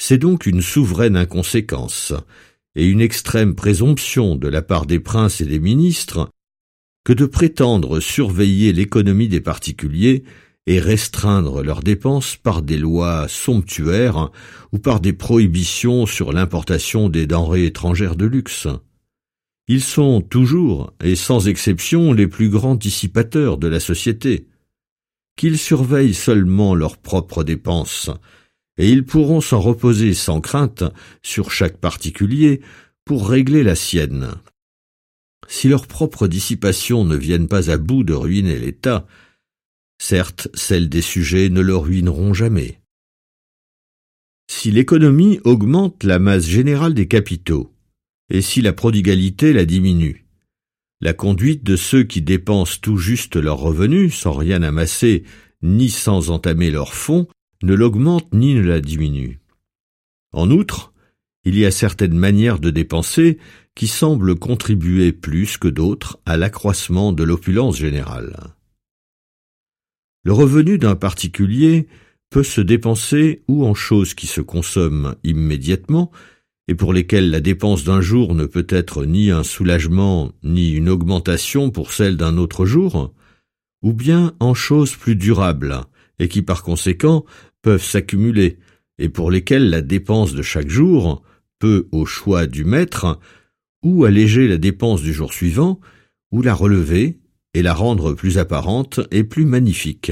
C'est donc une souveraine inconséquence et une extrême présomption de la part des princes et des ministres que de prétendre surveiller l'économie des particuliers et restreindre leurs dépenses par des lois somptuaires ou par des prohibitions sur l'importation des denrées étrangères de luxe. Ils sont toujours et sans exception les plus grands dissipateurs de la société. Qu'ils surveillent seulement leurs propres dépenses, et ils pourront s'en reposer sans crainte sur chaque particulier pour régler la sienne. Si leurs propres dissipations ne viennent pas à bout de ruiner l'État, certes, celles des sujets ne le ruineront jamais. Si l'économie augmente la masse générale des capitaux, et si la prodigalité la diminue, la conduite de ceux qui dépensent tout juste leurs revenus, sans rien amasser, ni sans entamer leurs fonds, ne l'augmente ni ne la diminue. En outre, il y a certaines manières de dépenser qui semblent contribuer plus que d'autres à l'accroissement de l'opulence générale. Le revenu d'un particulier peut se dépenser ou en choses qui se consomment immédiatement et pour lesquelles la dépense d'un jour ne peut être ni un soulagement ni une augmentation pour celle d'un autre jour, ou bien en choses plus durables et qui par conséquent peuvent s'accumuler et pour lesquelles la dépense de chaque jour peut, au choix du maître, ou alléger la dépense du jour suivant, ou la relever et la rendre plus apparente et plus magnifique.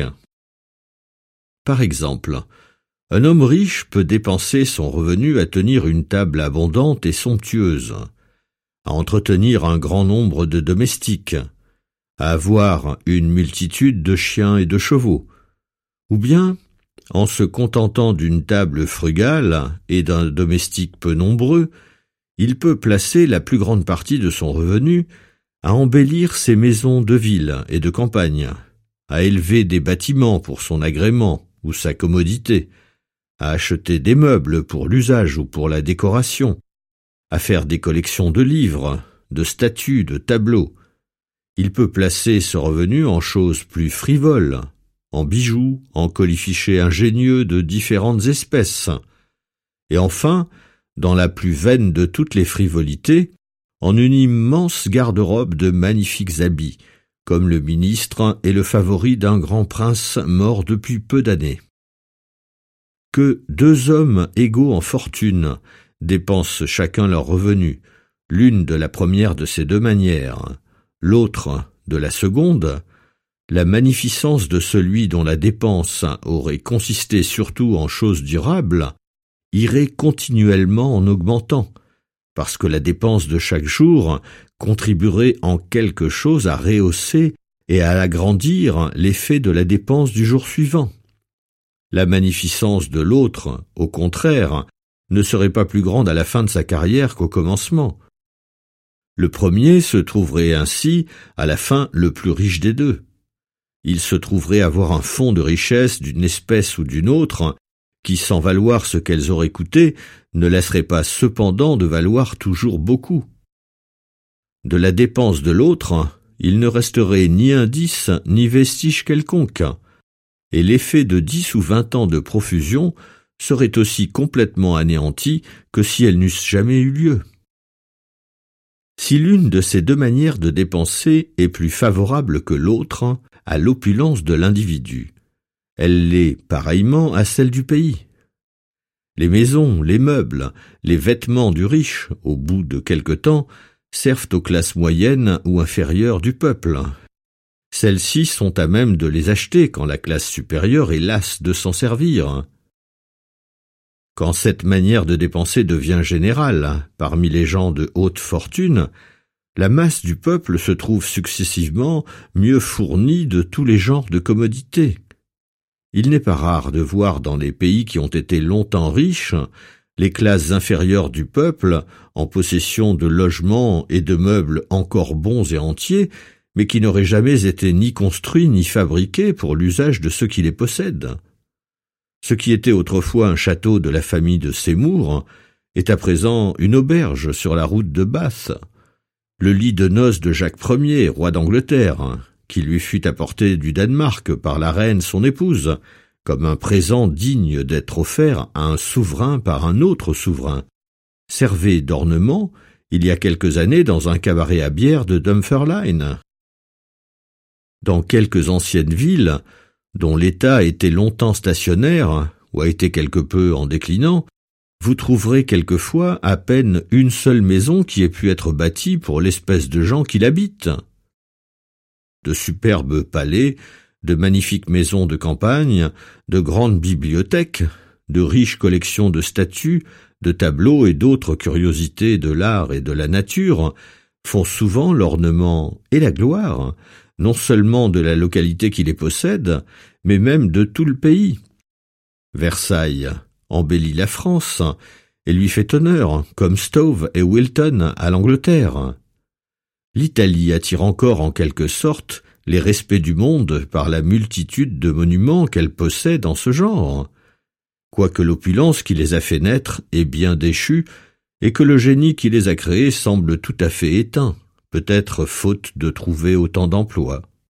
Par exemple, un homme riche peut dépenser son revenu à tenir une table abondante et somptueuse, à entretenir un grand nombre de domestiques, à avoir une multitude de chiens et de chevaux, ou bien, en se contentant d'une table frugale et d'un domestique peu nombreux, il peut placer la plus grande partie de son revenu à embellir ses maisons de ville et de campagne, à élever des bâtiments pour son agrément ou sa commodité, à acheter des meubles pour l'usage ou pour la décoration, à faire des collections de livres, de statues, de tableaux. Il peut placer ce revenu en choses plus frivoles, en bijoux, en colifichets ingénieux de différentes espèces, et enfin, dans la plus vaine de toutes les frivolités, en une immense garde-robe de magnifiques habits, comme le ministre est le favori d'un grand prince mort depuis peu d'années. Que deux hommes égaux en fortune dépensent chacun leur revenu, l'une de la première de ces deux manières, l'autre de la seconde, la magnificence de celui dont la dépense aurait consisté surtout en choses durables irait continuellement en augmentant, parce que la dépense de chaque jour contribuerait en quelque chose à rehausser et à agrandir l'effet de la dépense du jour suivant. La magnificence de l'autre, au contraire, ne serait pas plus grande à la fin de sa carrière qu'au commencement. Le premier se trouverait ainsi, à la fin, le plus riche des deux. Il se trouverait avoir un fonds de richesse d'une espèce ou d'une autre, qui, sans valoir ce qu'elles auraient coûté, ne laisserait pas cependant de valoir toujours beaucoup. De la dépense de l'autre, il ne resterait ni indice ni vestige quelconque, et l'effet de 10 ou 20 ans de profusion serait aussi complètement anéanti que si elles n'eussent jamais eu lieu. Si l'une de ces deux manières de dépenser est plus favorable que l'autre à l'opulence de l'individu, elle l'est pareillement à celle du pays. Les maisons, les meubles, les vêtements du riche, au bout de quelque temps, servent aux classes moyennes ou inférieures du peuple. Celles-ci sont à même de les acheter quand la classe supérieure est lasse de s'en servir. Quand cette manière de dépenser devient générale parmi les gens de haute fortune, la masse du peuple se trouve successivement mieux fournie de tous les genres de commodités. Il n'est pas rare de voir dans les pays qui ont été longtemps riches les classes inférieures du peuple en possession de logements et de meubles encore bons et entiers, mais qui n'auraient jamais été ni construits ni fabriqués pour l'usage de ceux qui les possèdent. Ce qui était autrefois un château de la famille de Seymour est à présent une auberge sur la route de Bath. Le lit de noces de Jacques Ier, roi d'Angleterre, qui lui fut apporté du Danemark par la reine son épouse, comme un présent digne d'être offert à un souverain par un autre souverain, servait d'ornement il y a quelques années dans un cabaret à bière de Dunfermline. Dans quelques anciennes villes, dont l'état était longtemps stationnaire ou a été quelque peu en déclinant, vous trouverez quelquefois à peine une seule maison qui ait pu être bâtie pour l'espèce de gens qui l'habitent. De superbes palais, de magnifiques maisons de campagne, de grandes bibliothèques, de riches collections de statues, de tableaux et d'autres curiosités de l'art et de la nature font souvent l'ornement et la gloire, non seulement de la localité qui les possède, mais même de tout le pays. Versailles embellit la France et lui fait honneur, comme Stowe et Wilton à l'Angleterre. L'Italie attire encore en quelque sorte les respects du monde par la multitude de monuments qu'elle possède en ce genre, quoique l'opulence qui les a fait naître est bien déchue et que le génie qui les a créés semble tout à fait éteint, peut-être faute de trouver autant d'emplois.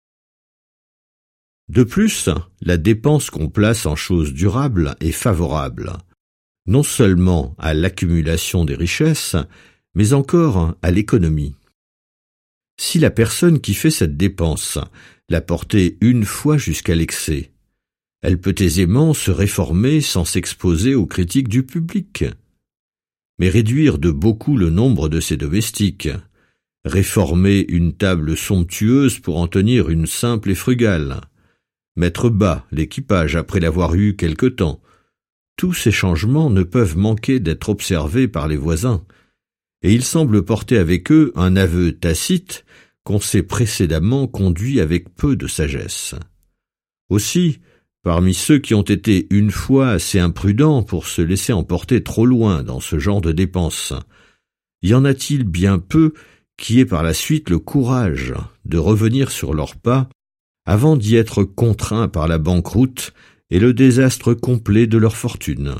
De plus, la dépense qu'on place en choses durables est favorable, non seulement à l'accumulation des richesses, mais encore à l'économie. Si la personne qui fait cette dépense l'a portée une fois jusqu'à l'excès, elle peut aisément se réformer sans s'exposer aux critiques du public. Mais réduire de beaucoup le nombre de ses domestiques, réformer une table somptueuse pour en tenir une simple et frugale, mettre bas l'équipage après l'avoir eu quelque temps, tous ces changements ne peuvent manquer d'être observés par les voisins, et ils semblent porter avec eux un aveu tacite qu'on s'est précédemment conduit avec peu de sagesse. Aussi, parmi ceux qui ont été une fois assez imprudents pour se laisser emporter trop loin dans ce genre de dépenses, y en a-t-il bien peu qui aient par la suite le courage de revenir sur leurs pas avant d'y être contraints par la banqueroute et le désastre complet de leur fortune.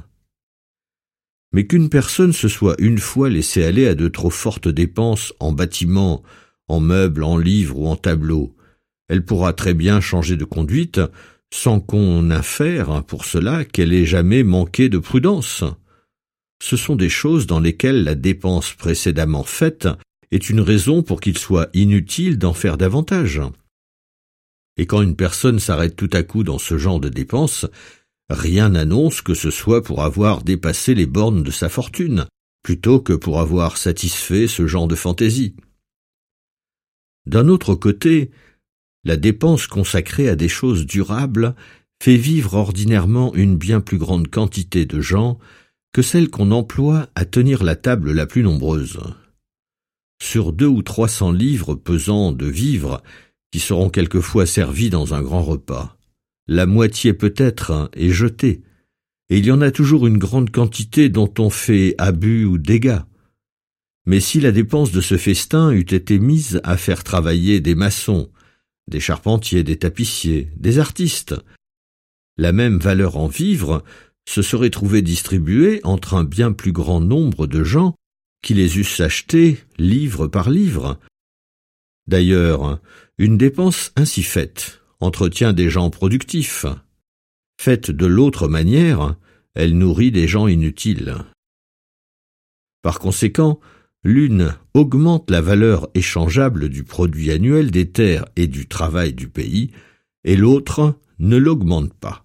Mais qu'une personne se soit une fois laissée aller à de trop fortes dépenses en bâtiments, en meubles, en livres ou en tableaux, elle pourra très bien changer de conduite sans qu'on infère pour cela qu'elle ait jamais manqué de prudence. Ce sont des choses dans lesquelles la dépense précédemment faite est une raison pour qu'il soit inutile d'en faire davantage. Et quand une personne s'arrête tout à coup dans ce genre de dépenses, rien n'annonce que ce soit pour avoir dépassé les bornes de sa fortune, plutôt que pour avoir satisfait ce genre de fantaisie. D'un autre côté, la dépense consacrée à des choses durables fait vivre ordinairement une bien plus grande quantité de gens que celle qu'on emploie à tenir la table la plus nombreuse. Sur 200 ou 300 livres pesant de vivres qui seront quelquefois servis dans un grand repas, la moitié peut-être est jetée, et il y en a toujours une grande quantité dont on fait abus ou dégâts. Mais si la dépense de ce festin eût été mise à faire travailler des maçons, des charpentiers, des tapissiers, des artistes, la même valeur en vivres se serait trouvée distribuée entre un bien plus grand nombre de gens qui les eussent achetés livre par livre. D'ailleurs, une dépense ainsi faite entretient des gens productifs. Faite de l'autre manière, elle nourrit des gens inutiles. Par conséquent, l'une augmente la valeur échangeable du produit annuel des terres et du travail du pays, et l'autre ne l'augmente pas.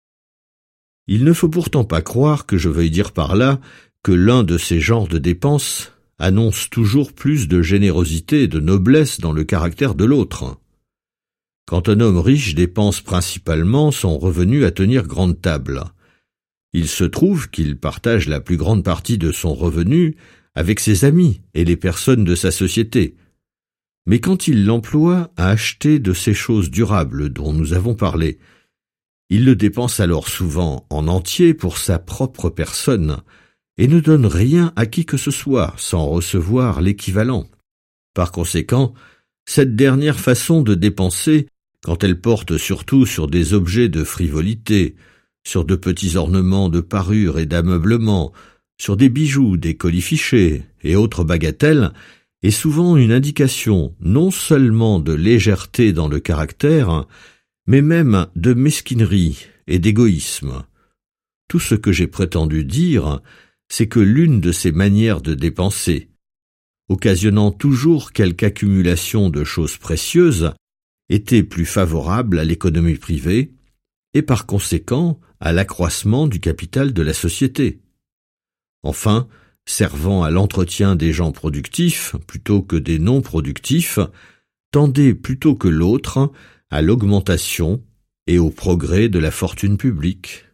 Il ne faut pourtant pas croire que je veuille dire par là que l'un de ces genres de dépenses annonce toujours plus de générosité et de noblesse dans le caractère de l'autre. Quand un homme riche dépense principalement son revenu à tenir grande table, il se trouve qu'il partage la plus grande partie de son revenu avec ses amis et les personnes de sa société. Mais quand il l'emploie à acheter de ces choses durables dont nous avons parlé, il le dépense alors souvent en entier pour sa propre personne et ne donne rien à qui que ce soit sans recevoir l'équivalent. Par conséquent, cette dernière façon de dépenser, quand elle porte surtout sur des objets de frivolité, sur de petits ornements de parure et d'ameublement, sur des bijoux, des colifichets et autres bagatelles, est souvent une indication non seulement de légèreté dans le caractère, mais même de mesquinerie et d'égoïsme. Tout ce que j'ai prétendu dire, c'est que l'une de ces manières de dépenser, occasionnant toujours quelque accumulation de choses précieuses, était plus favorable à l'économie privée et par conséquent à l'accroissement du capital de la société. Enfin, servant à l'entretien des gens productifs plutôt que des non productifs, tendait plutôt que l'autre à l'augmentation et au progrès de la fortune publique.